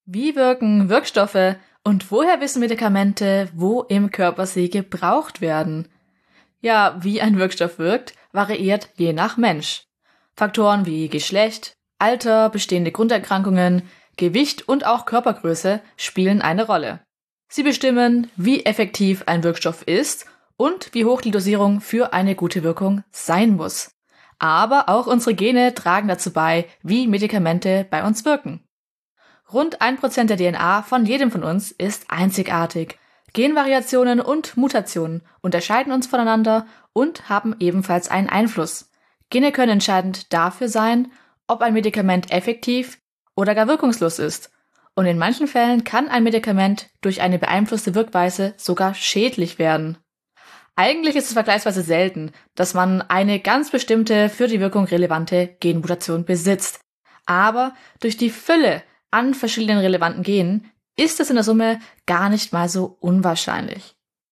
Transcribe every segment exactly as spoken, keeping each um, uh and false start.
Wie wirken Wirkstoffe und woher wissen Medikamente, wo im Körper sie gebraucht werden? Ja, wie ein Wirkstoff wirkt, variiert je nach Mensch. Faktoren wie Geschlecht, Alter, bestehende Grunderkrankungen, Gewicht und auch Körpergröße spielen eine Rolle. Sie bestimmen, wie effektiv ein Wirkstoff ist und wie hoch die Dosierung für eine gute Wirkung sein muss. Aber auch unsere Gene tragen dazu bei, wie Medikamente bei uns wirken. Rund ein Prozent der D N A von jedem von uns ist einzigartig. Genvariationen und Mutationen unterscheiden uns voneinander und haben ebenfalls einen Einfluss. Gene können entscheidend dafür sein, ob ein Medikament effektiv oder gar wirkungslos ist. Und in manchen Fällen kann ein Medikament durch eine beeinflusste Wirkweise sogar schädlich werden. Eigentlich ist es vergleichsweise selten, dass man eine ganz bestimmte, für die Wirkung relevante Genmutation besitzt. Aber durch die Fülle an verschiedenen relevanten Genen ist es in der Summe gar nicht mal so unwahrscheinlich.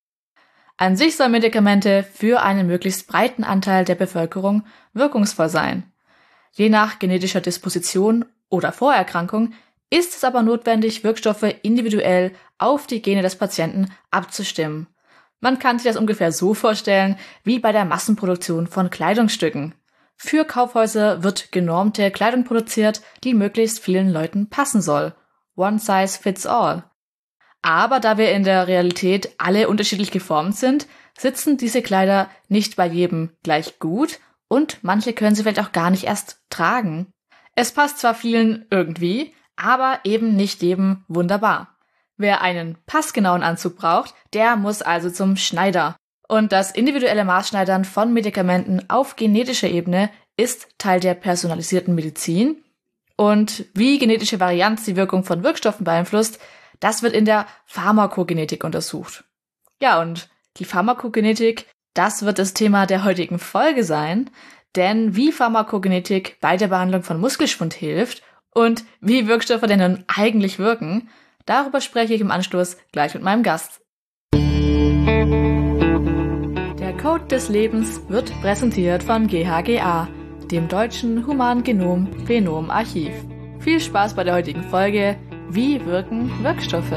An sich sollen Medikamente für einen möglichst breiten Anteil der Bevölkerung wirkungsvoll sein. Je nach genetischer Disposition oder Vorerkrankung ist es aber notwendig, Wirkstoffe individuell auf die Gene des Patienten abzustimmen. Man kann sich das ungefähr so vorstellen wie bei der Massenproduktion von Kleidungsstücken. Für Kaufhäuser wird genormte Kleidung produziert, die möglichst vielen Leuten passen soll. One size fits all. Aber da wir in der Realität alle unterschiedlich geformt sind, sitzen diese Kleider nicht bei jedem gleich gut und manche können sie vielleicht auch gar nicht erst tragen. Es passt zwar vielen irgendwie, aber eben nicht jedem wunderbar. Wer einen passgenauen Anzug braucht, der muss also zum Schneider. Und das individuelle Maßschneidern von Medikamenten auf genetischer Ebene ist Teil der personalisierten Medizin. Und wie genetische Varianz die Wirkung von Wirkstoffen beeinflusst, das wird in der Pharmakogenetik untersucht. Ja, und die Pharmakogenetik, das wird das Thema der heutigen Folge sein, denn wie Pharmakogenetik bei der Behandlung von Muskelschwund hilft und wie Wirkstoffe denn nun eigentlich wirken, darüber spreche ich im Anschluss gleich mit meinem Gast. Der Code des Lebens wird präsentiert von G H G A, dem Deutschen Humangenom-Phenom-Archiv. Viel Spaß bei der heutigen Folge. Wie wirken Wirkstoffe?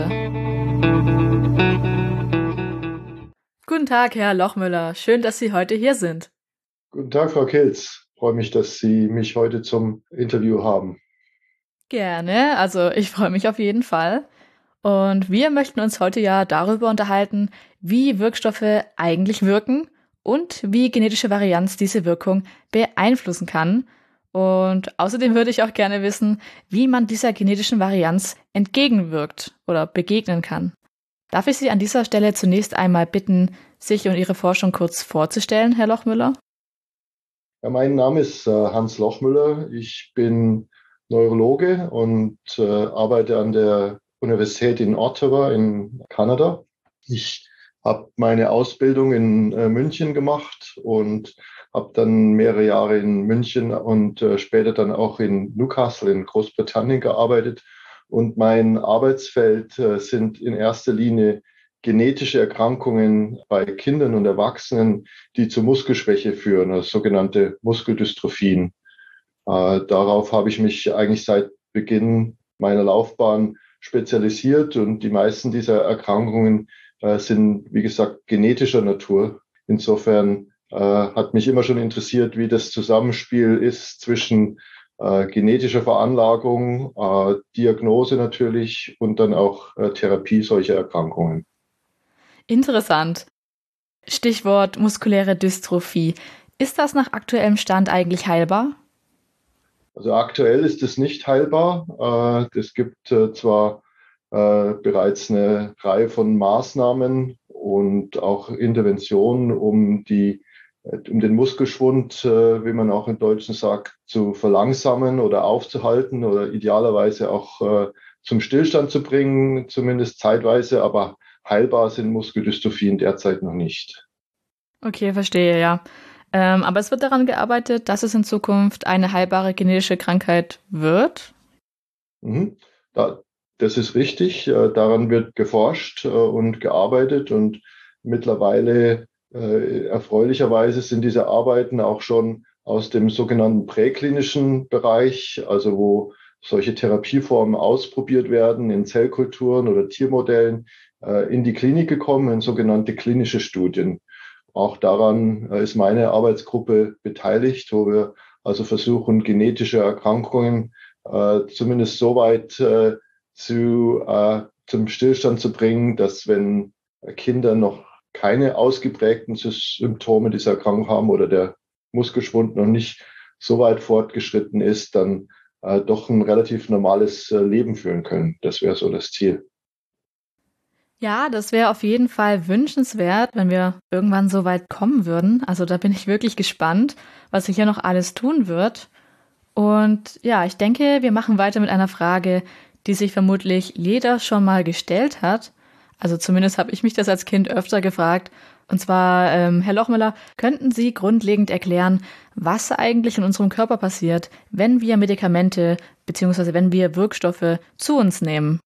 Guten Tag, Herr Lochmüller. Schön, dass Sie heute hier sind. Guten Tag, Frau Kilz. Ich freue mich, dass Sie mich heute zum Interview haben. Gerne, also ich freue mich auf jeden Fall. Und wir möchten uns heute ja darüber unterhalten, wie Wirkstoffe eigentlich wirken und wie genetische Varianz diese Wirkung beeinflussen kann. Und außerdem würde ich auch gerne wissen, wie man dieser genetischen Varianz entgegenwirkt oder begegnen kann. Darf ich Sie an dieser Stelle zunächst einmal bitten, sich und Ihre Forschung kurz vorzustellen, Herr Lochmüller? Ja, mein Name ist äh, Hans Lochmüller. Ich bin Neurologe und äh, arbeite an der Universität in Ottawa in Kanada. Ich habe meine Ausbildung in äh, München gemacht und habe dann mehrere Jahre in München und äh, später dann auch in Newcastle in Großbritannien gearbeitet. Und mein Arbeitsfeld äh, sind in erster Linie genetische Erkrankungen bei Kindern und Erwachsenen, die zu Muskelschwäche führen, also sogenannte Muskeldystrophien. Äh, darauf habe ich mich eigentlich seit Beginn meiner Laufbahn spezialisiert und die meisten dieser Erkrankungen äh, sind, wie gesagt, genetischer Natur. Insofern äh, hat mich immer schon interessiert, wie das Zusammenspiel ist zwischen äh, genetischer Veranlagung, äh, Diagnose natürlich und dann auch äh, Therapie solcher Erkrankungen. Interessant. Stichwort muskuläre Dystrophie. Ist das nach aktuellem Stand eigentlich heilbar? Also aktuell ist es nicht heilbar. Äh, es gibt äh, zwar äh, bereits eine Reihe von Maßnahmen und auch Interventionen, um die, äh, um den Muskelschwund, äh, wie man auch im Deutschen sagt, zu verlangsamen oder aufzuhalten oder idealerweise auch äh, zum Stillstand zu bringen, zumindest zeitweise, aber heilbar sind Muskeldystrophien derzeit noch nicht. Okay, verstehe, ja. Ähm, aber es wird daran gearbeitet, dass es in Zukunft eine heilbare genetische Krankheit wird? Mhm. Da, das ist richtig. Äh, daran wird geforscht äh, und gearbeitet und mittlerweile äh, erfreulicherweise sind diese Arbeiten auch schon aus dem sogenannten präklinischen Bereich, also wo solche Therapieformen ausprobiert werden in Zellkulturen oder Tiermodellen, in die Klinik gekommen, in sogenannte klinische Studien. Auch daran ist meine Arbeitsgruppe beteiligt, wo wir also versuchen, genetische Erkrankungen äh, zumindest so weit äh, zu, äh, zum Stillstand zu bringen, dass wenn Kinder noch keine ausgeprägten Symptome dieser Erkrankung haben oder der Muskelschwund noch nicht so weit fortgeschritten ist, dann äh, doch ein relativ normales äh, Leben führen können. Das wäre so das Ziel. Ja, das wäre auf jeden Fall wünschenswert, wenn wir irgendwann so weit kommen würden. Also da bin ich wirklich gespannt, was sich hier noch alles tun wird. Und ja, ich denke, wir machen weiter mit einer Frage, die sich vermutlich jeder schon mal gestellt hat. Also zumindest habe ich mich das als Kind öfter gefragt. Und zwar, ähm, Herr Lochmüller, könnten Sie grundlegend erklären, was eigentlich in unserem Körper passiert, wenn wir Medikamente bzw. wenn wir Wirkstoffe zu uns nehmen?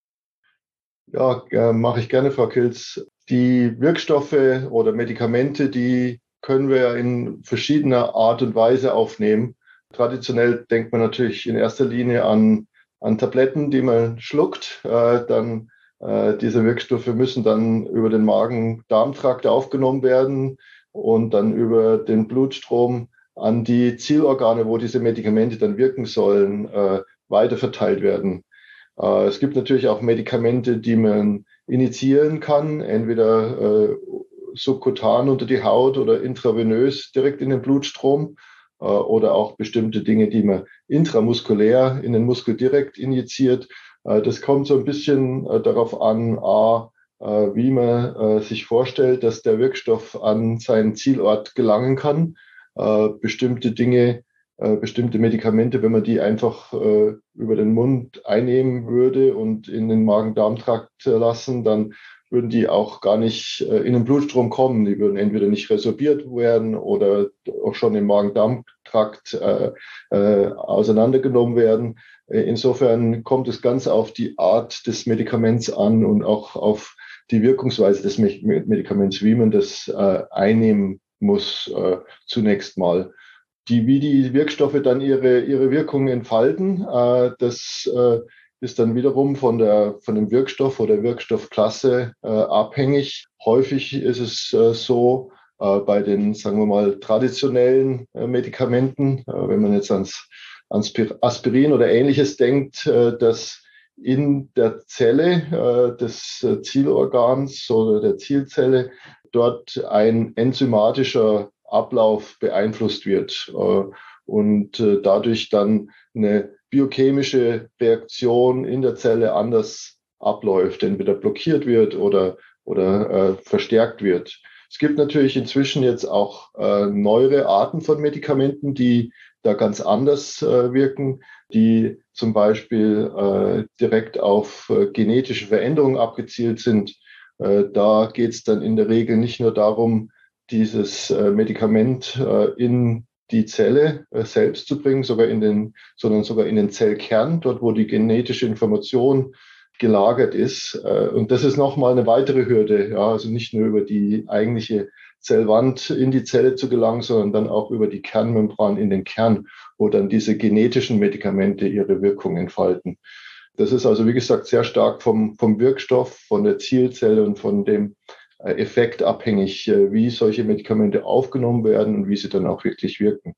Ja, äh, mache ich gerne, Frau Kilz. Die Wirkstoffe oder Medikamente, die können wir in verschiedener Art und Weise aufnehmen. Traditionell denkt man natürlich in erster Linie an, an Tabletten, die man schluckt. Äh, dann äh, diese Wirkstoffe müssen dann über den Magen-Darm-Trakt aufgenommen werden und dann über den Blutstrom an die Zielorgane, wo diese Medikamente dann wirken sollen, äh, weiterverteilt werden. Äh, es gibt natürlich auch Medikamente, die man initiieren kann, entweder äh, subkutan unter die Haut oder intravenös direkt in den Blutstrom äh, oder auch bestimmte Dinge, die man intramuskulär in den Muskel direkt injiziert. Äh, das kommt so ein bisschen äh, darauf an, a, äh, wie man äh, sich vorstellt, dass der Wirkstoff an seinen Zielort gelangen kann. Äh, bestimmte Dinge äh, bestimmte Medikamente, wenn man die einfach äh, über den Mund einnehmen würde und in den Magen-Darm-Trakt äh, lassen, dann würden die auch gar nicht äh, in den Blutstrom kommen. Die würden entweder nicht resorbiert werden oder auch schon im Magen-Darm-Trakt äh, äh, auseinandergenommen werden. Äh, insofern kommt es ganz auf die Art des Medikaments an und auch auf die Wirkungsweise des Medikaments, wie man das äh, einnehmen muss, äh, zunächst mal. Die, wie die Wirkstoffe dann ihre, ihre Wirkung entfalten, äh, das äh, ist dann wiederum von der, von dem Wirkstoff oder Wirkstoffklasse äh, abhängig. Häufig ist es äh, so, äh, bei den, sagen wir mal, traditionellen äh, Medikamenten, äh, wenn man jetzt ans, ans Aspirin oder Ähnliches denkt, äh, dass in der Zelle äh, des äh, Zielorgans oder der Zielzelle dort ein enzymatischer Ablauf beeinflusst wird äh, und äh, dadurch dann eine biochemische Reaktion in der Zelle anders abläuft, entweder blockiert wird oder, oder äh, verstärkt wird. Es gibt natürlich inzwischen jetzt auch äh, neuere Arten von Medikamenten, die da ganz anders äh, wirken, die zum Beispiel äh, direkt auf äh, genetische Veränderungen abgezielt sind. Äh, da geht es dann in der Regel nicht nur darum, dieses äh, Medikament äh, in die Zelle äh, selbst zu bringen, sogar in den, sondern sogar in den Zellkern, dort wo die genetische Information gelagert ist. Äh, und das ist nochmal eine weitere Hürde, ja, also nicht nur über die eigentliche Zellwand in die Zelle zu gelangen, sondern dann auch über die Kernmembran in den Kern, wo dann diese genetischen Medikamente ihre Wirkung entfalten. Das ist also, wie gesagt, sehr stark vom, vom Wirkstoff, von der Zielzelle und von dem Effekt abhängig, wie solche Medikamente aufgenommen werden und wie sie dann auch wirklich wirken.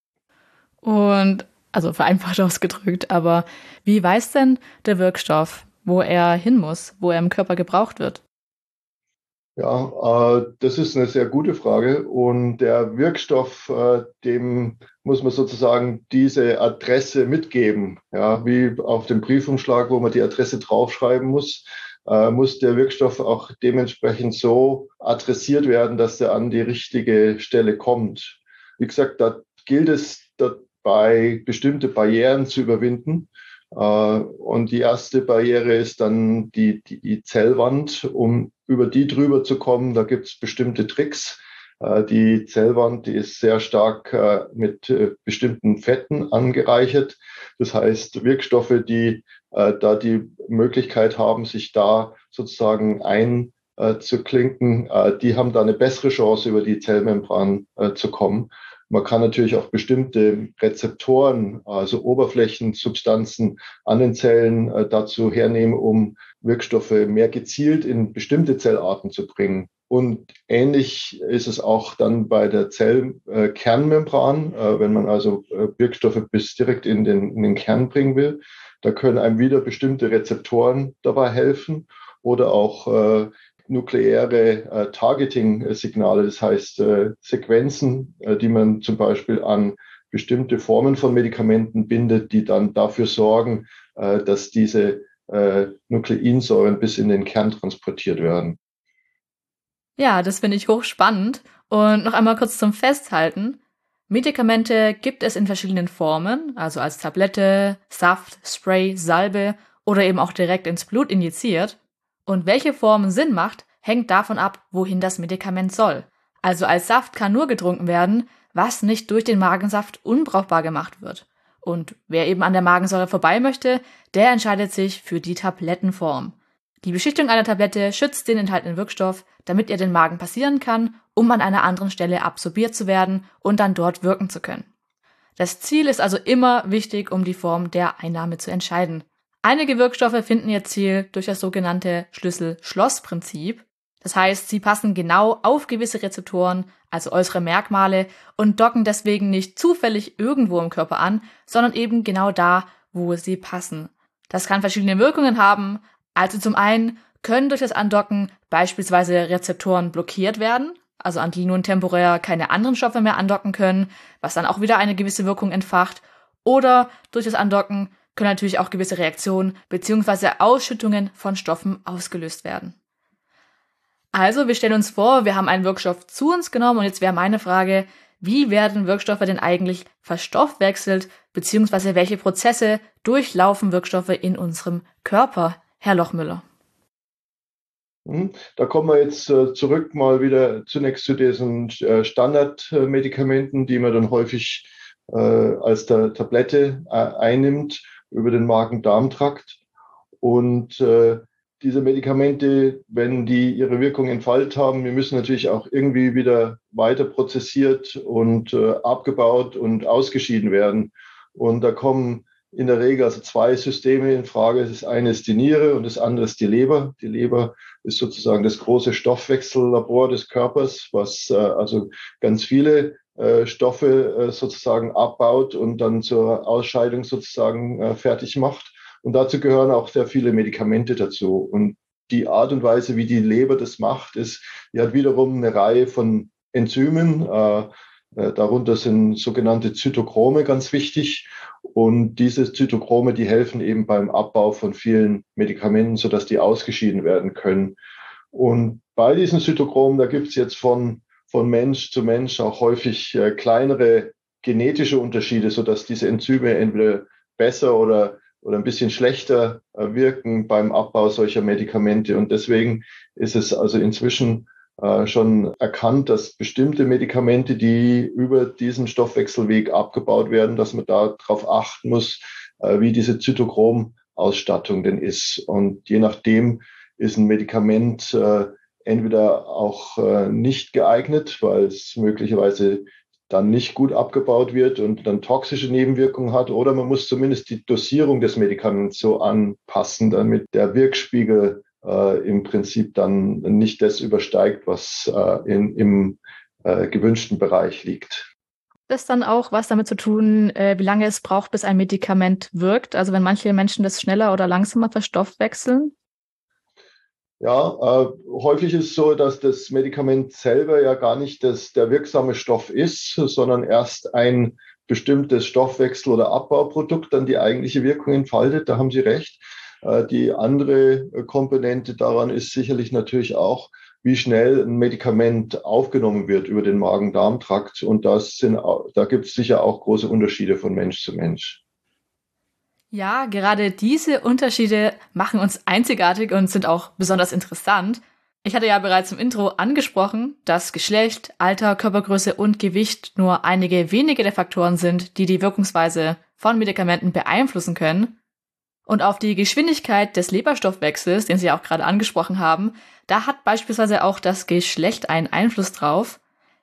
Und, also vereinfacht ausgedrückt, aber wie weiß denn der Wirkstoff, wo er hin muss, wo er im Körper gebraucht wird? Ja, äh, das ist eine sehr gute Frage. Und der Wirkstoff, äh, dem muss man sozusagen diese Adresse mitgeben. Ja, wie auf dem Briefumschlag, wo man die Adresse draufschreiben muss, äh, muss der Wirkstoff auch dementsprechend so adressiert werden, dass er an die richtige Stelle kommt. Wie gesagt, da gilt es dabei, bestimmte Barrieren zu überwinden. Und die erste Barriere ist dann die, die, die Zellwand. Um über die drüber zu kommen, da gibt es bestimmte Tricks. Die Zellwand, die ist sehr stark mit bestimmten Fetten angereichert. Das heißt, Wirkstoffe, die da die Möglichkeit haben, sich da sozusagen einzuklinken, die haben da eine bessere Chance, über die Zellmembran zu kommen. Man kann natürlich auch bestimmte Rezeptoren, also Oberflächensubstanzen an den Zellen äh, dazu hernehmen, um Wirkstoffe mehr gezielt in bestimmte Zellarten zu bringen. Und ähnlich ist es auch dann bei der Zellkernmembran, äh, wenn man also äh, Wirkstoffe bis direkt in den, in den Kern bringen will. Da können einem wieder bestimmte Rezeptoren dabei helfen oder auch äh, nukleäre äh, Targeting-Signale, das heißt äh, Sequenzen, äh, die man zum Beispiel an bestimmte Formen von Medikamenten bindet, die dann dafür sorgen, äh, dass diese äh, Nukleinsäuren bis in den Kern transportiert werden. Ja, das finde ich hochspannend. Und noch einmal kurz zum Festhalten. Medikamente gibt es in verschiedenen Formen, also als Tablette, Saft, Spray, Salbe oder eben auch direkt ins Blut injiziert. Und welche Form Sinn macht, hängt davon ab, wohin das Medikament soll. Also als Saft kann nur getrunken werden, was nicht durch den Magensaft unbrauchbar gemacht wird. Und wer eben an der Magensäure vorbei möchte, der entscheidet sich für die Tablettenform. Die Beschichtung einer Tablette schützt den enthaltenen Wirkstoff, damit er den Magen passieren kann, um an einer anderen Stelle absorbiert zu werden und dann dort wirken zu können. Das Ziel ist also immer wichtig, um die Form der Einnahme zu entscheiden. Einige Wirkstoffe finden ihr Ziel durch das sogenannte Schlüssel-Schloss-Prinzip. Das heißt, sie passen genau auf gewisse Rezeptoren, also äußere Merkmale, und docken deswegen nicht zufällig irgendwo im Körper an, sondern eben genau da, wo sie passen. Das kann verschiedene Wirkungen haben. Also zum einen können durch das Andocken beispielsweise Rezeptoren blockiert werden, also an die nun temporär keine anderen Stoffe mehr andocken können, was dann auch wieder eine gewisse Wirkung entfacht. Oder durch das Andocken können natürlich auch gewisse Reaktionen bzw. Ausschüttungen von Stoffen ausgelöst werden. Also, wir stellen uns vor, wir haben einen Wirkstoff zu uns genommen und jetzt wäre meine Frage, wie werden Wirkstoffe denn eigentlich verstoffwechselt bzw. welche Prozesse durchlaufen Wirkstoffe in unserem Körper, Herr Lochmüller? Da kommen wir jetzt äh, zurück mal wieder zunächst zu diesen äh, Standardmedikamenten, die man dann häufig äh, als der Tablette äh, einnimmt über den Magen-Darm-Trakt. Und äh, diese Medikamente, wenn die ihre Wirkung entfaltet haben, wir müssen natürlich auch irgendwie wieder weiter prozessiert und äh, abgebaut und ausgeschieden werden. Und da kommen in der Regel also zwei Systeme in Frage. Das eine ist die Niere und das andere ist die Leber. Die Leber ist sozusagen das große Stoffwechsellabor des Körpers, was äh, also ganz viele äh, Stoffe äh, sozusagen abbaut und dann zur Ausscheidung sozusagen äh, fertig macht. Und dazu gehören auch sehr viele Medikamente dazu. Und die Art und Weise, wie die Leber das macht, ist, die hat wiederum eine Reihe von Enzymen. Äh, äh, darunter sind sogenannte Zytochrome ganz wichtig. Und diese Zytochrome, die helfen eben beim Abbau von vielen Medikamenten, sodass die ausgeschieden werden können. Und bei diesen Zytochromen, da gibt es jetzt von, von Mensch zu Mensch auch häufig äh, kleinere genetische Unterschiede, sodass diese Enzyme entweder besser oder oder ein bisschen schlechter äh, wirken beim Abbau solcher Medikamente. Und deswegen ist es also inzwischen äh, schon erkannt, dass bestimmte Medikamente, die über diesen Stoffwechselweg abgebaut werden, dass man da darauf achten muss, äh, wie diese Zytochrom-Ausstattung denn ist. Und je nachdem ist ein Medikament äh, entweder auch äh, nicht geeignet, weil es möglicherweise dann nicht gut abgebaut wird und dann toxische Nebenwirkungen hat. Oder man muss zumindest die Dosierung des Medikaments so anpassen, damit der Wirkspiegel äh, im Prinzip dann nicht das übersteigt, was äh, in, im äh, gewünschten Bereich liegt. Das dann auch was damit zu tun, äh, wie lange es braucht, bis ein Medikament wirkt? Also wenn manche Menschen das schneller oder langsamer verstoffwechseln? Ja, äh, häufig ist es so, dass das Medikament selber ja gar nicht das, der wirksame Stoff ist, sondern erst ein bestimmtes Stoffwechsel- oder Abbauprodukt dann die eigentliche Wirkung entfaltet. Da haben Sie recht. Äh, die andere Komponente daran ist sicherlich natürlich auch, wie schnell ein Medikament aufgenommen wird über den Magen-Darm-Trakt. Und das sind, da gibt es sicher auch große Unterschiede von Mensch zu Mensch. Ja, gerade diese Unterschiede machen uns einzigartig und sind auch besonders interessant. Ich hatte ja bereits im Intro angesprochen, dass Geschlecht, Alter, Körpergröße und Gewicht nur einige wenige der Faktoren sind, die die Wirkungsweise von Medikamenten beeinflussen können. Und auf die Geschwindigkeit des Leberstoffwechsels, den Sie auch gerade angesprochen haben, da hat beispielsweise auch das Geschlecht einen Einfluss drauf.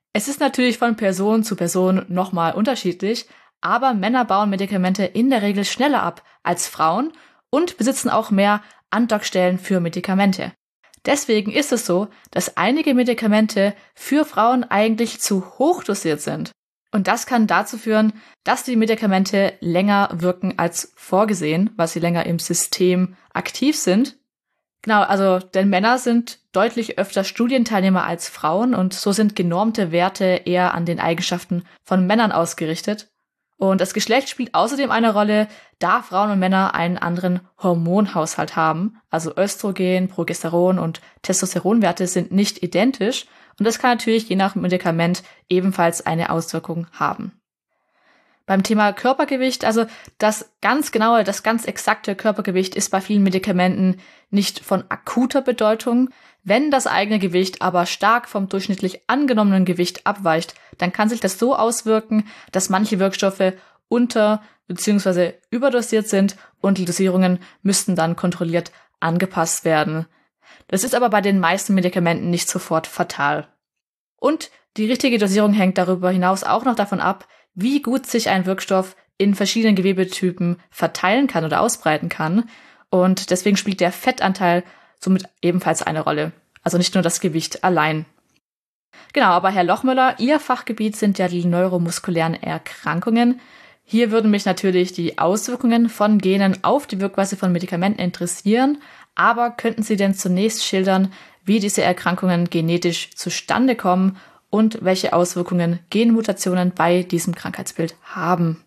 Es ist natürlich von Person zu Person nochmal unterschiedlich, aber Männer bauen Medikamente in der Regel schneller ab als Frauen und besitzen auch mehr Andockstellen für Medikamente. Deswegen ist es so, dass einige Medikamente für Frauen eigentlich zu hoch dosiert sind. Und das kann dazu führen, dass die Medikamente länger wirken als vorgesehen, weil sie länger im System aktiv sind. Genau, also denn Männer sind deutlich öfter Studienteilnehmer als Frauen und so sind genormte Werte eher an den Eigenschaften von Männern ausgerichtet. Und das Geschlecht spielt außerdem eine Rolle, da Frauen und Männer einen anderen Hormonhaushalt haben. Also Östrogen, Progesteron und Testosteronwerte sind nicht identisch und das kann natürlich je nach Medikament ebenfalls eine Auswirkung haben. Beim Thema Körpergewicht, also das ganz genaue, das ganz exakte Körpergewicht ist bei vielen Medikamenten nicht von akuter Bedeutung. Wenn das eigene Gewicht aber stark vom durchschnittlich angenommenen Gewicht abweicht, dann kann sich das so auswirken, dass manche Wirkstoffe unter- bzw. überdosiert sind und die Dosierungen müssten dann kontrolliert angepasst werden. Das ist aber bei den meisten Medikamenten nicht sofort fatal. Und die richtige Dosierung hängt darüber hinaus auch noch davon ab, wie gut sich ein Wirkstoff in verschiedenen Gewebetypen verteilen kann oder ausbreiten kann. Und deswegen spielt der Fettanteil somit ebenfalls eine Rolle. Also nicht nur das Gewicht allein. Genau, aber Herr Lochmüller, Ihr Fachgebiet sind ja die neuromuskulären Erkrankungen. Hier würden mich natürlich die Auswirkungen von Genen auf die Wirkweise von Medikamenten interessieren. Aber könnten Sie denn zunächst schildern, wie diese Erkrankungen genetisch zustande kommen und welche Auswirkungen Genmutationen bei diesem Krankheitsbild haben?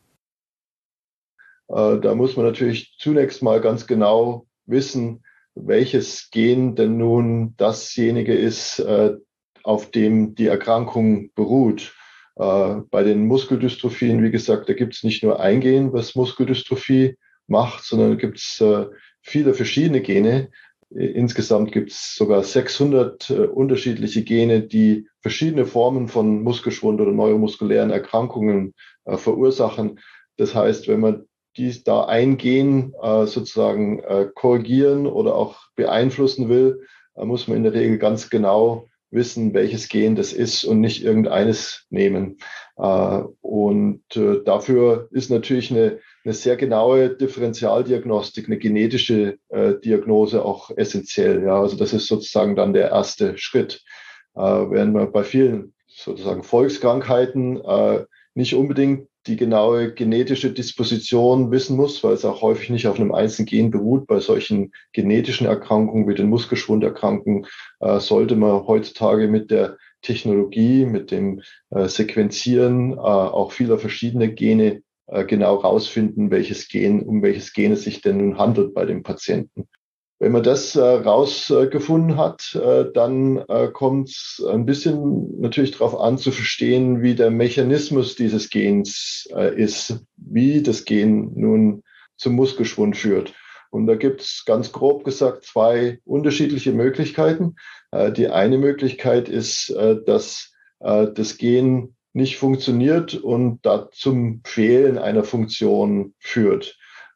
Äh, da muss man natürlich zunächst mal ganz genau wissen, welches Gen denn nun dasjenige ist, äh, auf dem die Erkrankung beruht. Äh, bei den Muskeldystrophien, wie gesagt, da gibt es nicht nur ein Gen, was Muskeldystrophie macht, sondern gibt es äh, viele verschiedene Gene. Insgesamt gibt es sogar sechshundert äh, unterschiedliche Gene, die verschiedene Formen von Muskelschwund oder neuromuskulären Erkrankungen äh, verursachen. Das heißt, wenn man dies da ein Gen äh, sozusagen äh, korrigieren oder auch beeinflussen will, äh, muss man in der Regel ganz genau wissen, welches Gen das ist und nicht irgendeines nehmen. Äh, und äh, dafür ist natürlich eine, eine sehr genaue Differentialdiagnostik, eine genetische äh, Diagnose auch essentiell. Ja, also das ist sozusagen dann der erste Schritt. Äh, während man bei vielen sozusagen Volkskrankheiten äh, nicht unbedingt die genaue genetische Disposition wissen muss, weil es auch häufig nicht auf einem einzelnen Gen beruht. Bei solchen genetischen Erkrankungen wie den Muskelschwunderkrankungen äh, sollte man heutzutage mit der Technologie, mit dem äh, Sequenzieren äh, auch vieler verschiedener Gene äh, genau rausfinden, welches Gen, um welches Gen es sich denn nun handelt bei dem Patienten. Wenn man das äh, rausgefunden äh, hat, äh, dann äh, kommt es ein bisschen natürlich darauf an zu verstehen, wie der Mechanismus dieses Gens äh, ist, wie das Gen nun zum Muskelschwund führt. Und da gibt es ganz grob gesagt zwei unterschiedliche Möglichkeiten. Äh, die eine Möglichkeit ist, äh, dass äh, das Gen nicht funktioniert und da zum Fehlen einer Funktion führt.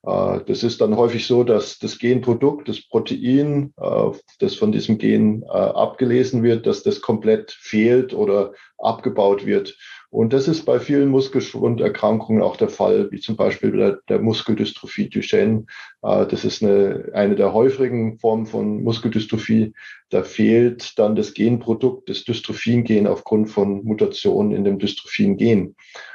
Das ist dann häufig so, dass das Genprodukt, das Protein, das von diesem Gen abgelesen wird, dass das komplett fehlt oder abgebaut wird. Und das ist bei vielen Muskelschwunderkrankungen auch der Fall, wie zum Beispiel der, der Muskeldystrophie Duchenne. Das ist eine, eine der häufigen Formen von Muskeldystrophie. Da fehlt dann das Genprodukt, das Dystrophin-Gen aufgrund von Mutationen in dem Dystrophin-Gen.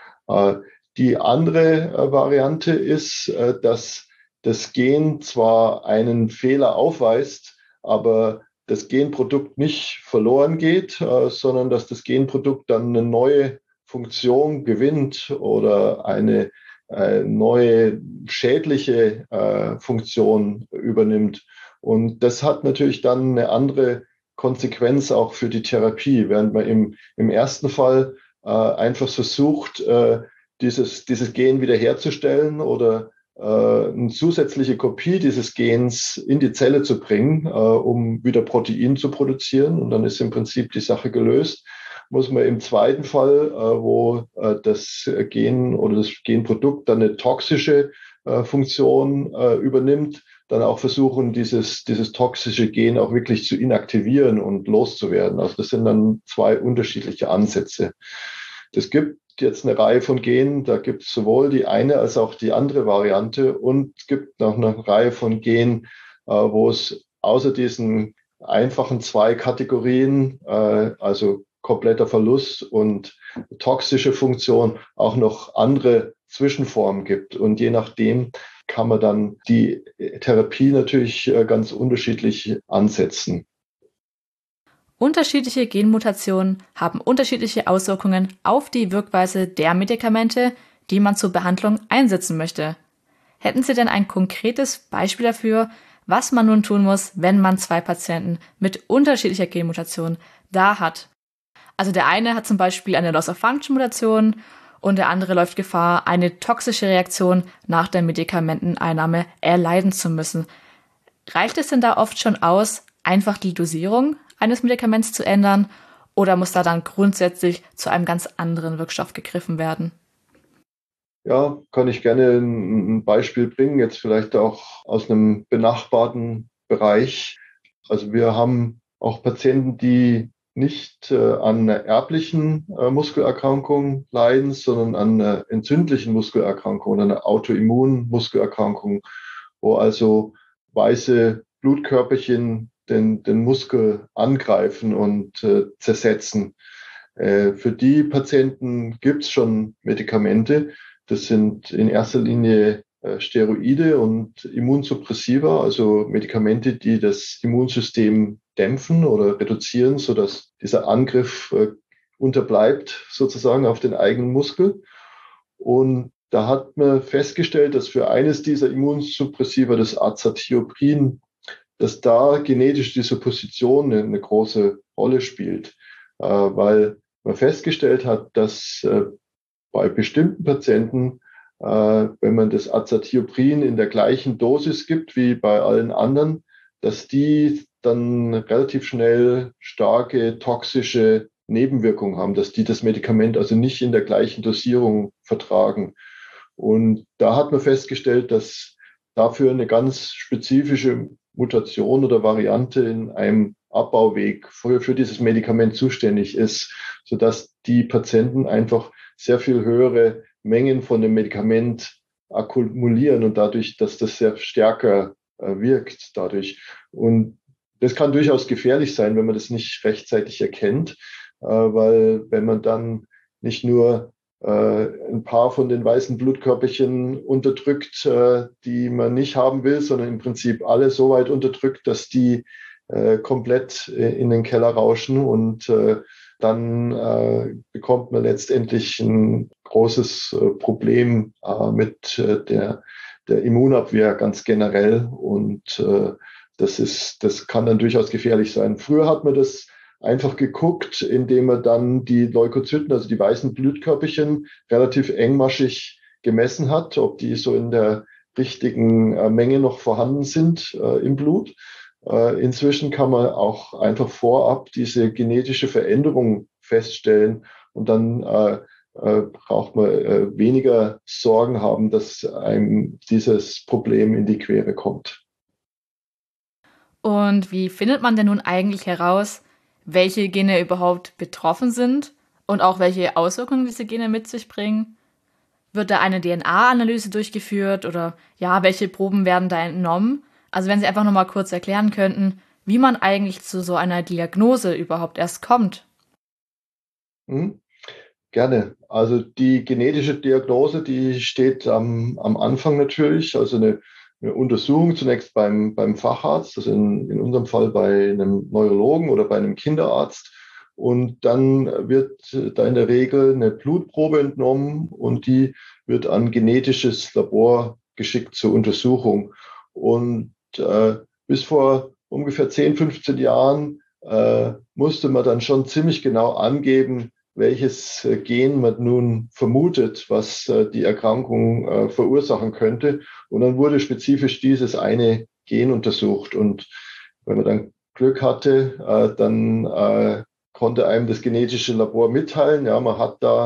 Die andere äh, Variante ist, äh, dass das Gen zwar einen Fehler aufweist, aber das Genprodukt nicht verloren geht, äh, sondern dass das Genprodukt dann eine neue Funktion gewinnt oder eine äh, neue schädliche äh, Funktion übernimmt. Und das hat natürlich dann eine andere Konsequenz auch für die Therapie, während man im, im ersten Fall äh, einfach versucht, äh, dieses, dieses Gen wiederherzustellen oder äh, eine zusätzliche Kopie dieses Gens in die Zelle zu bringen, äh, um wieder Protein zu produzieren. Und dann ist im Prinzip die Sache gelöst. Muss man im zweiten Fall, äh, wo äh, das Gen oder das Genprodukt dann eine toxische äh, Funktion äh, übernimmt, dann auch versuchen, dieses, dieses toxische Gen auch wirklich zu inaktivieren und loszuwerden. Also das sind dann zwei unterschiedliche Ansätze. Es gibt jetzt eine Reihe von Genen, da gibt es sowohl die eine als auch die andere Variante und es gibt noch eine Reihe von Genen, äh, wo es außer diesen einfachen zwei Kategorien, äh, also kompletter Verlust und toxische Funktion, auch noch andere Zwischenformen gibt. Und je nachdem kann man dann die Therapie natürlich äh, ganz unterschiedlich ansetzen. Unterschiedliche Genmutationen haben unterschiedliche Auswirkungen auf die Wirkweise der Medikamente, die man zur Behandlung einsetzen möchte. Hätten Sie denn ein konkretes Beispiel dafür, was man nun tun muss, wenn man zwei Patienten mit unterschiedlicher Genmutation da hat? Also der eine hat zum Beispiel eine Loss-of-Function-Mutation und der andere läuft Gefahr, eine toxische Reaktion nach der Medikamenteneinnahme erleiden zu müssen. Reicht es denn da oft schon aus, einfach die Dosierung eines Medikaments zu ändern, oder muss da dann grundsätzlich zu einem ganz anderen Wirkstoff gegriffen werden? Ja, kann ich gerne ein Beispiel bringen, jetzt vielleicht auch aus einem benachbarten Bereich. Also wir haben auch Patienten, die nicht äh, an einer erblichen äh, Muskelerkrankung leiden, sondern an einer entzündlichen Muskelerkrankung oder einer Autoimmunmuskelerkrankung, wo also weiße Blutkörperchen den, den Muskel angreifen und äh, zersetzen. Äh, für die Patienten gibt es schon Medikamente. Das sind in erster Linie äh, Steroide und Immunsuppressiva, also Medikamente, die das Immunsystem dämpfen oder reduzieren, sodass dieser Angriff äh, unterbleibt sozusagen auf den eigenen Muskel. Und da hat man festgestellt, dass für eines dieser Immunsuppressiva, das Azathioprin, dass da genetisch diese Position eine, eine große Rolle spielt, äh, weil man festgestellt hat, dass äh, bei bestimmten Patienten, äh, wenn man das Azathioprin in der gleichen Dosis gibt wie bei allen anderen, dass die dann relativ schnell starke toxische Nebenwirkungen haben, dass die das Medikament also nicht in der gleichen Dosierung vertragen. Und da hat man festgestellt, dass dafür eine ganz spezifische Mutation oder Variante in einem Abbauweg für, für dieses Medikament zuständig ist, sodass die Patienten einfach sehr viel höhere Mengen von dem Medikament akkumulieren und dadurch, dass das sehr stärker äh, wirkt dadurch. Und das kann durchaus gefährlich sein, wenn man das nicht rechtzeitig erkennt, äh, weil wenn man dann nicht nur äh, ein paar von den weißen Blutkörperchen unterdrückt, äh, die man nicht haben will, sondern im Prinzip alle so weit unterdrückt, dass die äh, komplett äh, in den Keller rauschen und äh, dann äh, bekommt man letztendlich ein großes äh, Problem äh, mit äh, der, der Immunabwehr ganz generell. Und äh, das ist, das kann dann durchaus gefährlich sein. Früher hat man das einfach geguckt, indem man dann die Leukozyten, also die weißen Blutkörperchen, relativ engmaschig gemessen hat, ob die so in der richtigen äh, Menge noch vorhanden sind äh, im Blut. Inzwischen kann man auch einfach vorab diese genetische Veränderung feststellen und dann äh, äh, braucht man äh, weniger Sorgen haben, dass einem dieses Problem in die Quere kommt. Und wie findet man denn nun eigentlich heraus, welche Gene überhaupt betroffen sind und auch welche Auswirkungen diese Gene mit sich bringen? Wird da eine D N A-Analyse durchgeführt oder ja, welche Proben werden da entnommen? Also wenn Sie einfach nochmal kurz erklären könnten, wie man eigentlich zu so einer Diagnose überhaupt erst kommt. Hm, gerne. Also die genetische Diagnose, die steht am, am Anfang natürlich. Also eine, eine Untersuchung zunächst beim, beim Facharzt, also in, in unserem Fall bei einem Neurologen oder bei einem Kinderarzt. Und dann wird da in der Regel eine Blutprobe entnommen und die wird an genetisches Labor geschickt zur Untersuchung. Und äh, bis vor ungefähr zehn, fünfzehn Jahren äh, musste man dann schon ziemlich genau angeben, welches äh, Gen man nun vermutet, was äh, die Erkrankung äh, verursachen könnte. Und dann wurde spezifisch dieses eine Gen untersucht. Und wenn man dann Glück hatte, äh, dann äh, konnte einem das genetische Labor mitteilen, ja, man hat da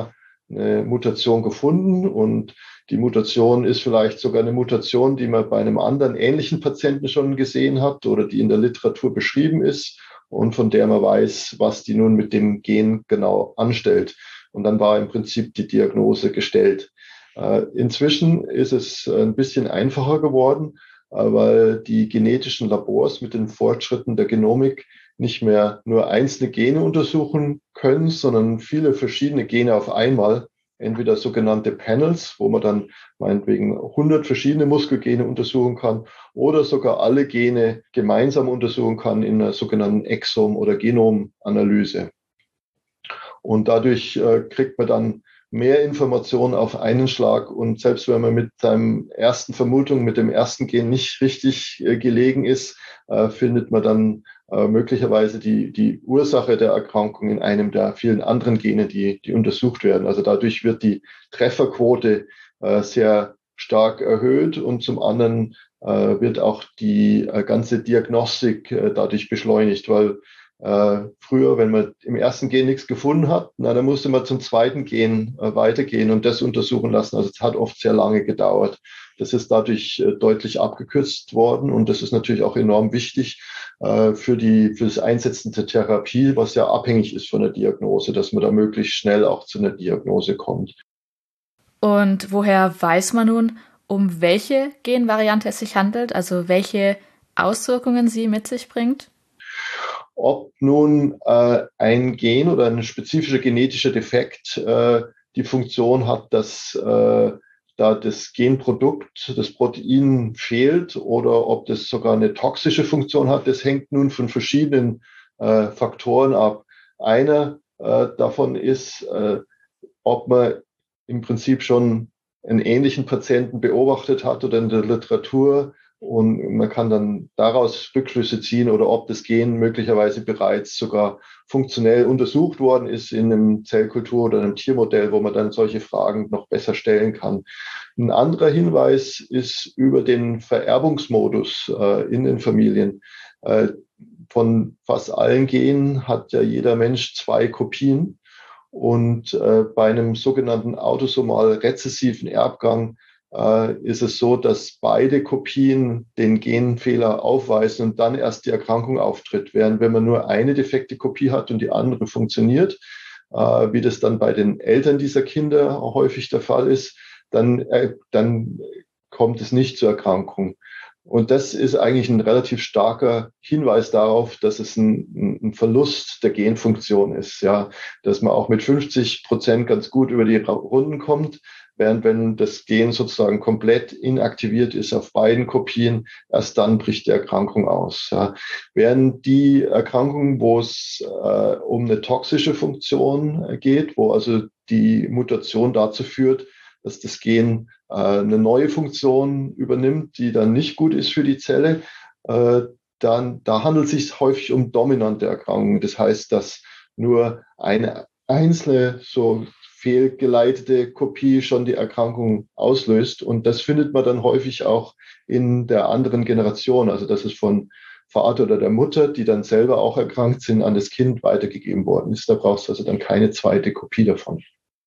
eine Mutation gefunden und die Mutation ist vielleicht sogar eine Mutation, die man bei einem anderen ähnlichen Patienten schon gesehen hat oder die in der Literatur beschrieben ist und von der man weiß, was die nun mit dem Gen genau anstellt. Und dann war im Prinzip die Diagnose gestellt. Inzwischen ist es ein bisschen einfacher geworden, weil die genetischen Labors mit den Fortschritten der Genomik nicht mehr nur einzelne Gene untersuchen können, sondern viele verschiedene Gene auf einmal, entweder sogenannte Panels, wo man dann meinetwegen hundert verschiedene Muskelgene untersuchen kann oder sogar alle Gene gemeinsam untersuchen kann in einer sogenannten Exom- oder Genomanalyse. Und dadurch äh, kriegt man dann mehr Informationen auf einen Schlag. Und selbst wenn man mit seinem ersten Vermutung, mit dem ersten Gen nicht richtig äh, gelegen ist, äh, findet man dann äh, möglicherweise die, die Ursache der Erkrankung in einem der vielen anderen Gene, die, die untersucht werden. Also dadurch wird die Trefferquote äh, sehr stark erhöht und zum anderen äh, wird auch die äh, ganze Diagnostik äh, dadurch beschleunigt, weil Äh, früher, wenn man im ersten Gen nichts gefunden hat, na, dann musste man zum zweiten Gen äh, weitergehen und das untersuchen lassen. Also es hat oft sehr lange gedauert. Das ist dadurch äh, deutlich abgekürzt worden und das ist natürlich auch enorm wichtig äh, für die, für das Einsetzen der Therapie, was ja abhängig ist von der Diagnose, dass man da möglichst schnell auch zu einer Diagnose kommt. Und woher weiß man nun, um welche Genvariante es sich handelt, also welche Auswirkungen sie mit sich bringt? Ob nun äh, ein Gen oder ein spezifischer genetischer Defekt äh, die Funktion hat, dass äh, da das Genprodukt, das Protein fehlt oder ob das sogar eine toxische Funktion hat, das hängt nun von verschiedenen äh, Faktoren ab. Einer äh, davon ist, äh, ob man im Prinzip schon einen ähnlichen Patienten beobachtet hat oder in der Literatur und man kann dann daraus Rückschlüsse ziehen oder ob das Gen möglicherweise bereits sogar funktionell untersucht worden ist in einem Zellkultur oder einem Tiermodell, wo man dann solche Fragen noch besser stellen kann. Ein anderer Hinweis ist über den Vererbungsmodus äh, in den Familien. Äh, von fast allen Genen hat ja jeder Mensch zwei Kopien. Und äh, bei einem sogenannten autosomal rezessiven Erbgang äh, ist es so, dass beide Kopien den Genfehler aufweisen und dann erst die Erkrankung auftritt. Während wenn man nur eine defekte Kopie hat und die andere funktioniert, äh, wie das dann bei den Eltern dieser Kinder häufig der Fall ist, dann, äh, dann kommt es nicht zur Erkrankung. Und das ist eigentlich ein relativ starker Hinweis darauf, dass es ein, ein Verlust der Genfunktion ist, ja, dass man auch mit fünfzig Prozent ganz gut über die Runden kommt, während wenn das Gen sozusagen komplett inaktiviert ist auf beiden Kopien, erst dann bricht die Erkrankung aus. Ja. Während die Erkrankungen, wo es äh, um eine toxische Funktion geht, wo also die Mutation dazu führt, dass das Gen äh, eine neue Funktion übernimmt, die dann nicht gut ist für die Zelle, äh, dann da handelt es sich häufig um dominante Erkrankungen. Das heißt, dass nur eine einzelne so fehlgeleitete Kopie schon die Erkrankung auslöst. Und das findet man dann häufig auch in der anderen Generation. Also das ist von Vater oder der Mutter, die dann selber auch erkrankt sind, an das Kind weitergegeben worden ist. Da brauchst du also dann keine zweite Kopie davon.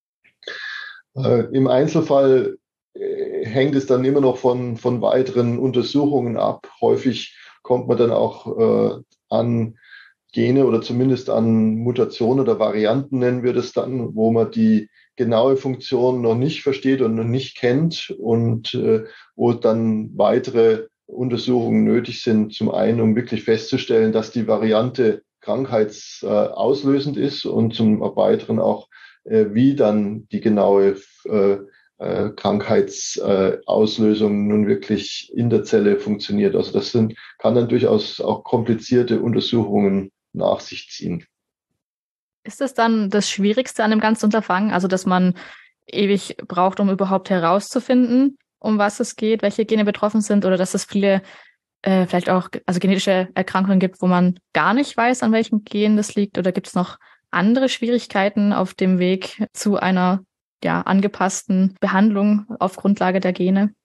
Äh, Im Einzelfall äh, hängt es dann immer noch von, von weiteren Untersuchungen ab. Häufig kommt man dann auch äh, an Gene oder zumindest an Mutationen oder Varianten, nennen wir das dann, wo man die genaue Funktion noch nicht versteht und noch nicht kennt und äh, wo dann weitere Untersuchungen nötig sind. Zum einen, um wirklich festzustellen, dass die Variante krankheitsauslösend äh, ist und zum weiteren auch, äh, wie dann die genaue äh, äh, Krankheitsauslösung nun wirklich in der Zelle funktioniert. Also das sind, kann dann durchaus auch komplizierte Untersuchungen nach sich ziehen. Ist das dann das Schwierigste an dem ganzen Unterfangen? Also, dass man ewig braucht, um überhaupt herauszufinden, um was es geht, welche Gene betroffen sind, oder dass es viele äh, vielleicht auch also genetische Erkrankungen gibt, wo man gar nicht weiß, an welchem Gen das liegt? Oder gibt es noch andere Schwierigkeiten auf dem Weg zu einer ja, angepassten Behandlung auf Grundlage der Gene?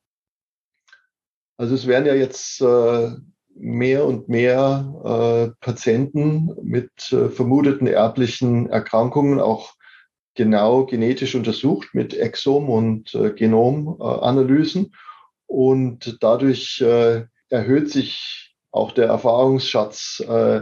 Also es werden ja jetzt äh, mehr und mehr äh, Patienten mit äh, vermuteten erblichen Erkrankungen auch genau genetisch untersucht mit Exom- und äh, Genomanalysen. Und dadurch äh, erhöht sich auch der Erfahrungsschatz äh,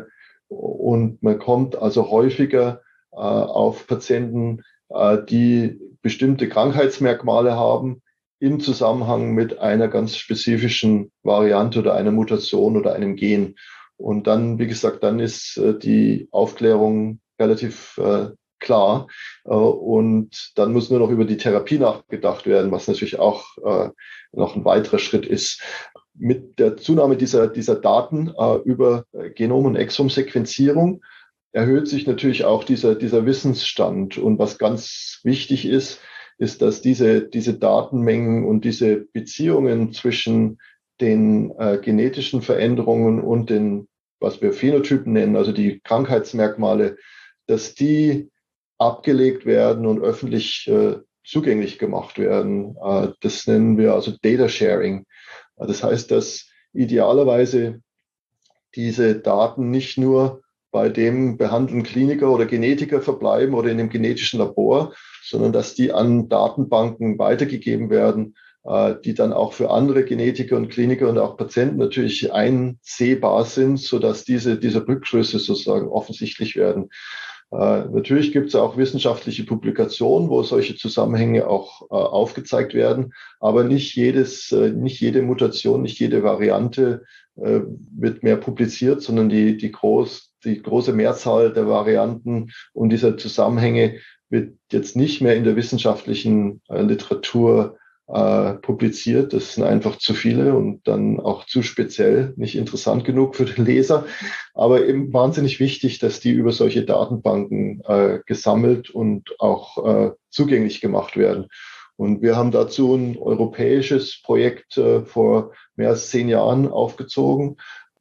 und man kommt also häufiger äh, auf Patienten, äh, die bestimmte Krankheitsmerkmale haben im Zusammenhang mit einer ganz spezifischen Variante oder einer Mutation oder einem Gen. Und dann, wie gesagt, dann ist äh, die Aufklärung relativ äh, klar. Äh, und dann muss nur noch über die Therapie nachgedacht werden, was natürlich auch äh, noch ein weiterer Schritt ist. Mit der Zunahme dieser, dieser Daten äh, über Genom- und Exomsequenzierung erhöht sich natürlich auch dieser, dieser Wissensstand. Und was ganz wichtig ist, ist, dass diese, diese Datenmengen und diese Beziehungen zwischen den äh, genetischen Veränderungen und den, was wir Phänotypen nennen, also die Krankheitsmerkmale, dass die abgelegt werden und öffentlich äh, zugänglich gemacht werden. Äh, das nennen wir also Data Sharing. Äh, das heißt, dass idealerweise diese Daten nicht nur bei dem behandelnden Kliniker oder Genetiker verbleiben oder in dem genetischen Labor, sondern dass die an Datenbanken weitergegeben werden, äh, die dann auch für andere Genetiker und Kliniker und auch Patienten natürlich einsehbar sind, sodass diese, diese Rückschlüsse sozusagen offensichtlich werden. Äh, natürlich gibt es auch wissenschaftliche Publikationen, wo solche Zusammenhänge auch äh, aufgezeigt werden, aber nicht jedes, äh, nicht jede Mutation, nicht jede Variante äh, wird mehr publiziert, sondern die, die, groß, die große Mehrzahl der Varianten und dieser Zusammenhänge wird jetzt nicht mehr in der wissenschaftlichen äh, Literatur äh, publiziert. Das sind einfach zu viele und dann auch zu speziell, nicht interessant genug für den Leser. Aber eben wahnsinnig wichtig, dass die über solche Datenbanken äh, gesammelt und auch äh, zugänglich gemacht werden. Und wir haben dazu ein europäisches Projekt äh, vor mehr als zehn Jahren aufgezogen,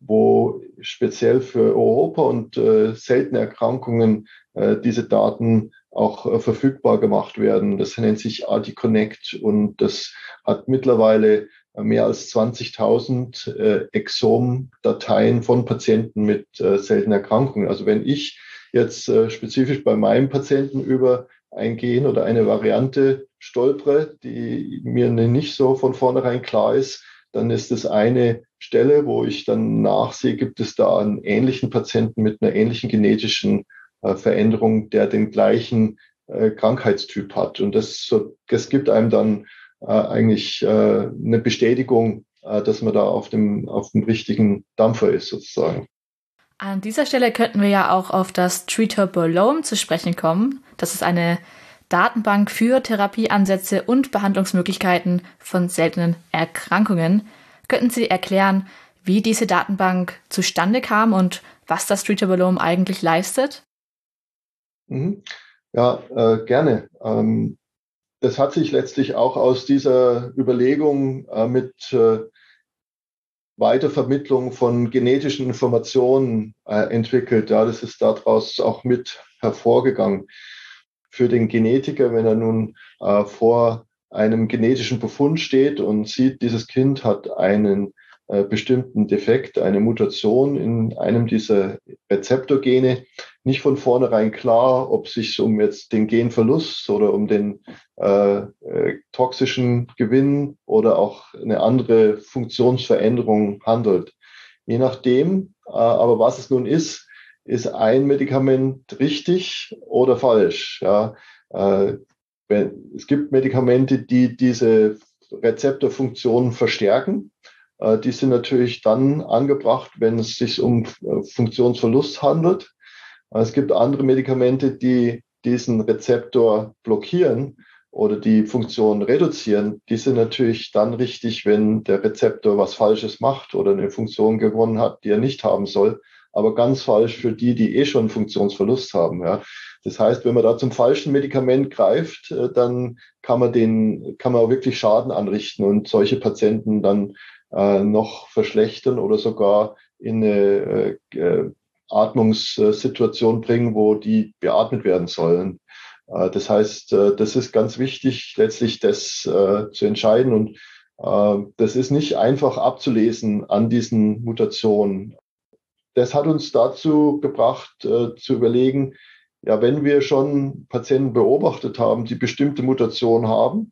wo speziell für Europa und äh, seltene Erkrankungen äh, diese Daten auch äh, verfügbar gemacht werden. Das nennt sich ArtiConnect und das hat mittlerweile mehr als zwanzigtausend äh, Exom-Dateien von Patienten mit äh, seltenen Erkrankungen. Also wenn ich jetzt äh, spezifisch bei meinem Patienten über ein Gen oder eine Variante stolpere, die mir nicht so von vornherein klar ist, dann ist es eine Stelle, wo ich dann nachsehe, gibt es da einen ähnlichen Patienten mit einer ähnlichen genetischen äh, Veränderung, der den gleichen äh, Krankheitstyp hat. Und das, so, das gibt einem dann äh, eigentlich äh, eine Bestätigung, äh, dass man da auf dem, auf dem richtigen Dampfer ist, sozusagen. An dieser Stelle könnten wir ja auch auf das Treatable zu sprechen kommen. Das ist eine Datenbank für Therapieansätze und Behandlungsmöglichkeiten von seltenen Erkrankungen. Könnten Sie erklären, wie diese Datenbank zustande kam und was das Treatable eigentlich leistet? Mhm. Ja, äh, gerne. Ähm, das hat sich letztlich auch aus dieser Überlegung äh, mit äh, Weitervermittlung von genetischen Informationen äh, entwickelt. Ja, das ist daraus auch mit hervorgegangen. Für den Genetiker, wenn er nun äh, vor einem genetischen Befund steht und sieht, dieses Kind hat einen äh, bestimmten Defekt, eine Mutation in einem dieser Rezeptorgene, nicht von vornherein klar, ob es sich um jetzt den Genverlust oder um den äh, äh, toxischen Gewinn oder auch eine andere Funktionsveränderung handelt. Je nachdem, äh, aber was es nun ist, ist ein Medikament richtig oder falsch. Ja, äh, wenn, es gibt Medikamente, die diese Rezeptorfunktion verstärken. Äh, die sind natürlich dann angebracht, wenn es sich um äh, Funktionsverlust handelt. Es gibt andere Medikamente, die diesen Rezeptor blockieren oder die Funktion reduzieren. Die sind natürlich dann richtig, wenn der Rezeptor was Falsches macht oder eine Funktion gewonnen hat, die er nicht haben soll, aber ganz falsch für die, die eh schon Funktionsverlust haben. Ja. Das heißt, wenn man da zum falschen Medikament greift, dann kann man den, kann man auch wirklich Schaden anrichten und solche Patienten dann äh, noch verschlechtern oder sogar in eine äh, Atmungssituation bringen, wo die beatmet werden sollen. Äh, das heißt, äh, das ist ganz wichtig, letztlich das äh, zu entscheiden. Und äh, das ist nicht einfach abzulesen an diesen Mutationen. Das hat uns dazu gebracht, äh, zu überlegen, ja, wenn wir schon Patienten beobachtet haben, die bestimmte Mutationen haben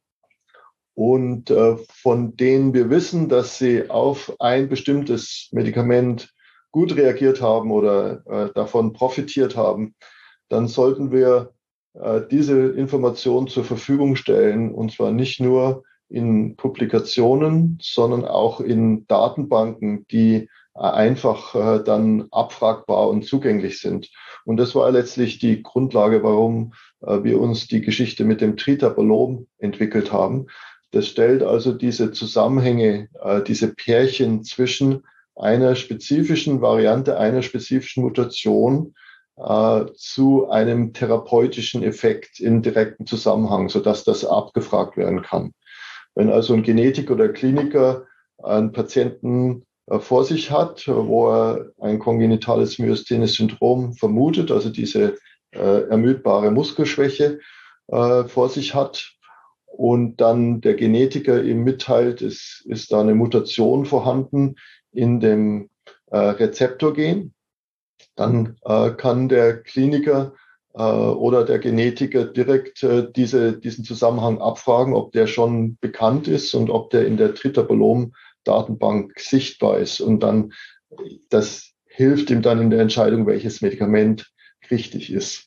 und äh, von denen wir wissen, dass sie auf ein bestimmtes Medikament gut reagiert haben oder äh, davon profitiert haben, dann sollten wir äh, diese Informationen zur Verfügung stellen, und zwar nicht nur in Publikationen, sondern auch in Datenbanken, die äh, einfach äh, dann abfragbar und zugänglich sind. Und das war letztlich die Grundlage, warum äh, wir uns die Geschichte mit dem Tritabolom entwickelt haben. Das stellt also diese Zusammenhänge, äh, diese Pärchen zwischen einer spezifischen Variante, einer spezifischen Mutation äh, zu einem therapeutischen Effekt im direkten Zusammenhang, sodass das abgefragt werden kann. Wenn also ein Genetiker oder Kliniker einen Patienten äh, vor sich hat, wo er ein kongenitales myasthenes Syndrom vermutet, also diese äh, ermüdbare Muskelschwäche äh, vor sich hat, und dann der Genetiker ihm mitteilt, es ist da eine Mutation vorhanden in dem äh, Rezeptorgen, dann äh, kann der Kliniker äh, oder der Genetiker direkt äh, diese, diesen Zusammenhang abfragen, ob der schon bekannt ist und ob der in der Tritabolom-Datenbank sichtbar ist. Und dann, das hilft ihm dann in der Entscheidung, welches Medikament richtig ist.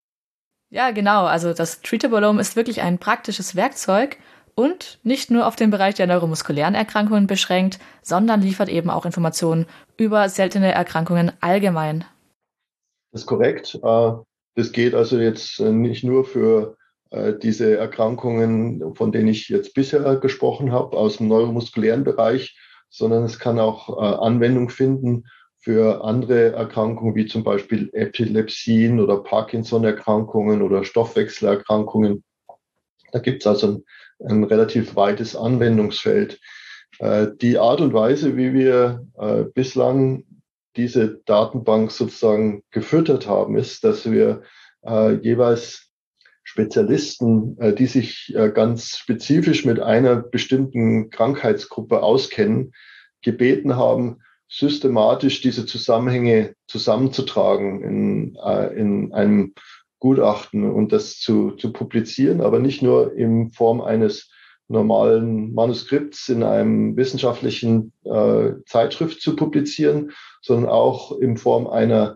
Ja, genau. Also das Tritabolom ist wirklich ein praktisches Werkzeug und nicht nur auf den Bereich der neuromuskulären Erkrankungen beschränkt, sondern liefert eben auch Informationen über seltene Erkrankungen allgemein. Das ist korrekt. Das geht also jetzt nicht nur für diese Erkrankungen, von denen ich jetzt bisher gesprochen habe, aus dem neuromuskulären Bereich, sondern es kann auch Anwendung finden für andere Erkrankungen, wie zum Beispiel Epilepsien oder Parkinson-Erkrankungen oder Stoffwechselerkrankungen. Da gibt es also ein, ein relativ weites Anwendungsfeld. Die Art und Weise, wie wir bislang diese Datenbank sozusagen gefüttert haben, ist, dass wir äh, jeweils Spezialisten, äh, die sich äh, ganz spezifisch mit einer bestimmten Krankheitsgruppe auskennen, gebeten haben, systematisch diese Zusammenhänge zusammenzutragen in, äh, in einem Gutachten und das zu, zu publizieren, aber nicht nur in Form eines normalen Manuskripts in einem wissenschaftlichen äh, Zeitschrift zu publizieren, sondern auch in Form einer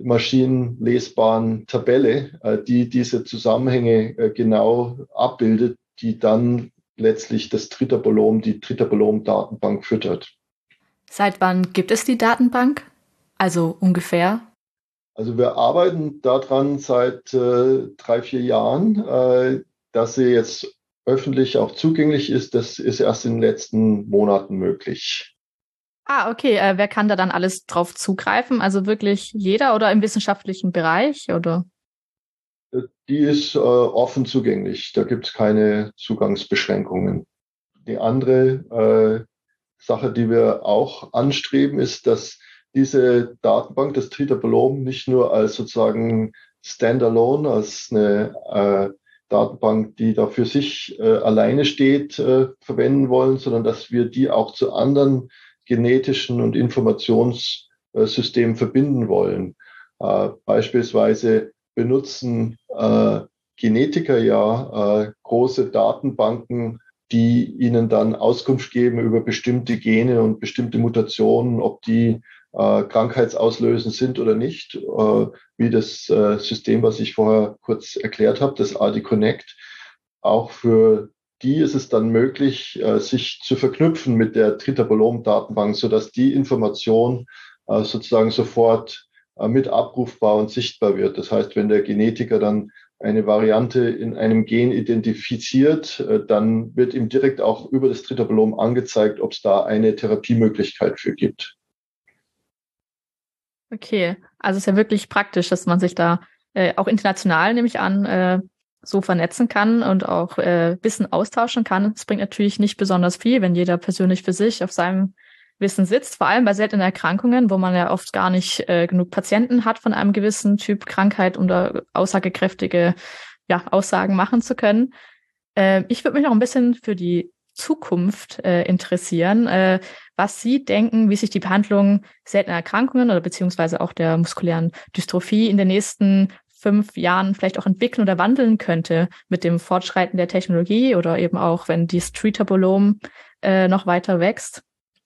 maschinenlesbaren Tabelle, äh, die diese Zusammenhänge äh, genau abbildet, die dann letztlich das Tritabolom, die Tritabolom-Datenbank füttert. Seit wann gibt es die Datenbank? Also ungefähr? Also wir arbeiten daran seit äh, drei, vier Jahren. Äh, dass sie jetzt öffentlich auch zugänglich ist, das ist erst in den letzten Monaten möglich. Ah, okay. Äh, wer kann da dann alles drauf zugreifen? Also wirklich jeder oder im wissenschaftlichen Bereich, oder? Die ist äh, offen zugänglich. Da gibt es keine Zugangsbeschränkungen. Die andere äh, Sache, die wir auch anstreben, ist, dass diese Datenbank, das Tritabolom, nicht nur als sozusagen Standalone, als eine äh, Datenbank, die da für sich äh, alleine steht, äh, verwenden wollen, sondern dass wir die auch zu anderen genetischen und Informationssystemen verbinden wollen. Äh, beispielsweise benutzen äh, Genetiker ja äh, große Datenbanken, die ihnen dann Auskunft geben über bestimmte Gene und bestimmte Mutationen, ob die äh, krankheitsauslösend sind oder nicht, äh, wie das äh, System, was ich vorher kurz erklärt habe, das A D Connect. Auch für die ist es dann möglich, äh, sich zu verknüpfen mit der Tritabolom-Datenbank, sodass die Information äh, sozusagen sofort äh, mit abrufbar und sichtbar wird. Das heißt, wenn der Genetiker dann eine Variante in einem Gen identifiziert, äh, dann wird ihm direkt auch über das Tritabolom angezeigt, ob es da eine Therapiemöglichkeit für gibt. Okay, also es ist ja wirklich praktisch, dass man sich da äh, auch international, nehme ich an, äh, so vernetzen kann und auch äh, Wissen austauschen kann. Es bringt natürlich nicht besonders viel, wenn jeder persönlich für sich auf seinem Wissen sitzt, vor allem bei seltenen Erkrankungen, wo man ja oft gar nicht äh, genug Patienten hat von einem gewissen Typ Krankheit, um da aussagekräftige ja, Aussagen machen zu können. Äh, ich würde mich noch ein bisschen für die Zukunft äh, interessieren, äh, was Sie denken, wie sich die Behandlung seltener Erkrankungen oder beziehungsweise auch der muskulären Dystrophie in den nächsten fünf Jahren vielleicht auch entwickeln oder wandeln könnte mit dem Fortschreiten der Technologie oder eben auch, wenn dieses Tree-Topolom äh, noch weiter wächst?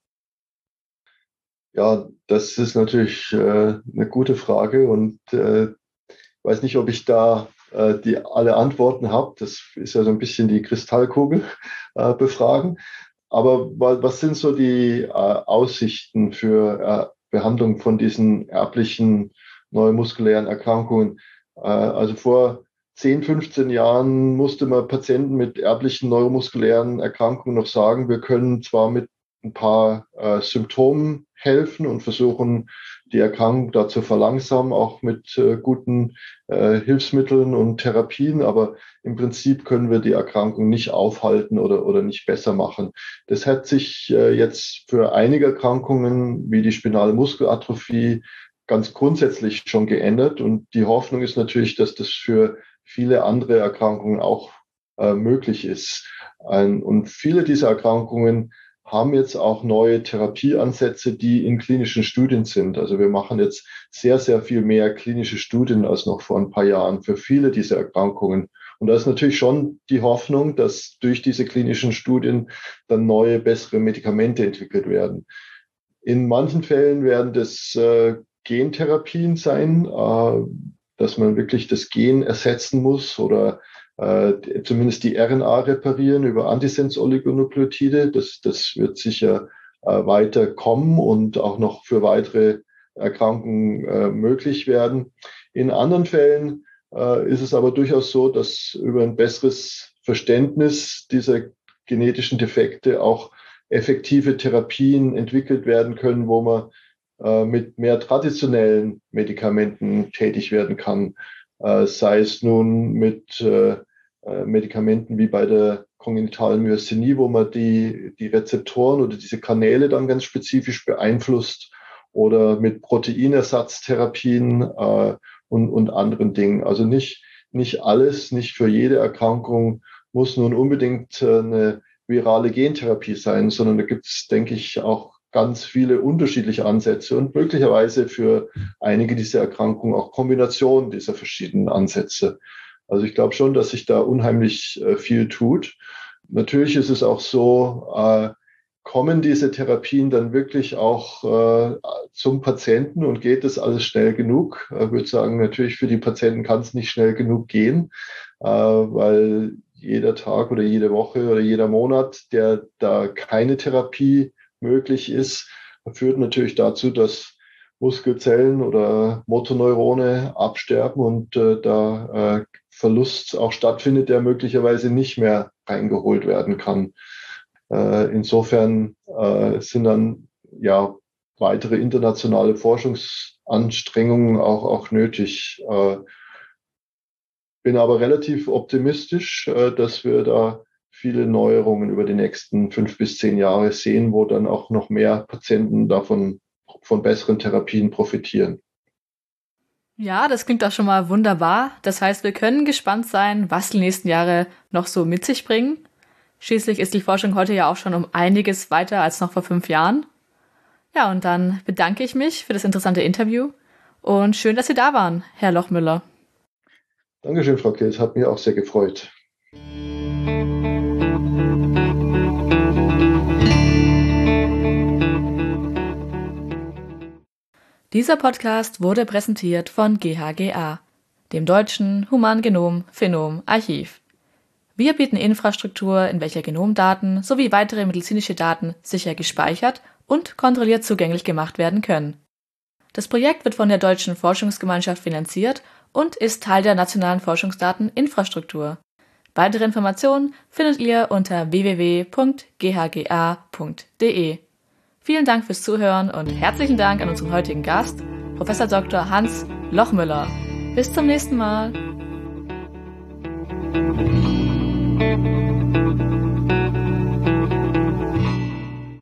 Ja, das ist natürlich äh, eine gute Frage und äh, weiß nicht, ob ich da äh, die alle Antworten habe. Das ist ja so ein bisschen die Kristallkugel äh, befragen. Aber was sind so die äh, Aussichten für äh, Behandlung von diesen erblichen neuromuskulären Erkrankungen? Äh, also vor zehn, fünfzehn Jahren musste man Patienten mit erblichen neuromuskulären Erkrankungen noch sagen, wir können zwar mit ein paar äh, Symptomen helfen und versuchen, die Erkrankung da zu verlangsamen, auch mit äh, guten äh, Hilfsmitteln und Therapien. Aber im Prinzip können wir die Erkrankung nicht aufhalten oder, oder nicht besser machen. Das hat sich äh, jetzt für einige Erkrankungen wie die spinale Muskelatrophie ganz grundsätzlich schon geändert. Und die Hoffnung ist natürlich, dass das für viele andere Erkrankungen auch äh, möglich ist. Ein, und viele dieser Erkrankungen haben jetzt auch neue Therapieansätze, die in klinischen Studien sind. Also wir machen jetzt sehr, sehr viel mehr klinische Studien als noch vor ein paar Jahren für viele dieser Erkrankungen. Und da ist natürlich schon die Hoffnung, dass durch diese klinischen Studien dann neue, bessere Medikamente entwickelt werden. In manchen Fällen werden das äh, Gentherapien sein, äh, dass man wirklich das Gen ersetzen muss oder äh, zumindest die R N A reparieren über Antisens-Oligonukleotide. Das, das wird sicher äh, weiter kommen und auch noch für weitere Erkrankungen äh, möglich werden. In anderen Fällen äh, ist es aber durchaus so, dass über ein besseres Verständnis dieser genetischen Defekte auch effektive Therapien entwickelt werden können, wo man äh, mit mehr traditionellen Medikamenten tätig werden kann. Äh, sei es nun mit äh, Medikamenten wie bei der kongenitalen Myasthenie, wo man die, die Rezeptoren oder diese Kanäle dann ganz spezifisch beeinflusst, oder mit Proteinersatztherapien äh, und, und anderen Dingen. Also nicht, nicht alles, nicht für jede Erkrankung muss nun unbedingt äh, eine virale Gentherapie sein, sondern da gibt es, denke ich, auch ganz viele unterschiedliche Ansätze und möglicherweise für einige dieser Erkrankungen auch Kombinationen dieser verschiedenen Ansätze. Also ich glaube schon, dass sich da unheimlich äh, viel tut. Natürlich ist es auch so, äh, kommen diese Therapien dann wirklich auch äh, zum Patienten und geht das alles schnell genug? Ich würde sagen, natürlich für die Patienten kann es nicht schnell genug gehen, äh, weil jeder Tag oder jede Woche oder jeder Monat, der da keine Therapie möglich ist, führt natürlich dazu, dass Muskelzellen oder Motoneurone absterben und äh, da äh, Verlust auch stattfindet, der möglicherweise nicht mehr reingeholt werden kann. Äh, insofern äh, sind dann ja weitere internationale Forschungsanstrengungen auch, auch nötig. Äh, bin aber relativ optimistisch, äh, dass wir da viele Neuerungen über die nächsten fünf bis zehn Jahre sehen, wo dann auch noch mehr Patienten davon von besseren Therapien profitieren. Ja, das klingt doch schon mal wunderbar. Das heißt, wir können gespannt sein, was die nächsten Jahre noch so mit sich bringen. Schließlich ist die Forschung heute ja auch schon um einiges weiter als noch vor fünf Jahren. Ja, und dann bedanke ich mich für das interessante Interview und schön, dass Sie da waren, Herr Lochmüller. Dankeschön, Frau Kiel. Es hat mich auch sehr gefreut. Dieser Podcast wurde präsentiert von G H G A, dem Deutschen Humangenom-Phenom-Archiv. Wir bieten Infrastruktur, in welcher Genomdaten sowie weitere medizinische Daten sicher gespeichert und kontrolliert zugänglich gemacht werden können. Das Projekt wird von der Deutschen Forschungsgemeinschaft finanziert und ist Teil der nationalen Forschungsdateninfrastruktur. Weitere Informationen findet ihr unter w w w punkt g h g a punkt d e. Vielen Dank fürs Zuhören und herzlichen Dank an unseren heutigen Gast, Professor Doktor Hans Lochmüller. Bis zum nächsten Mal.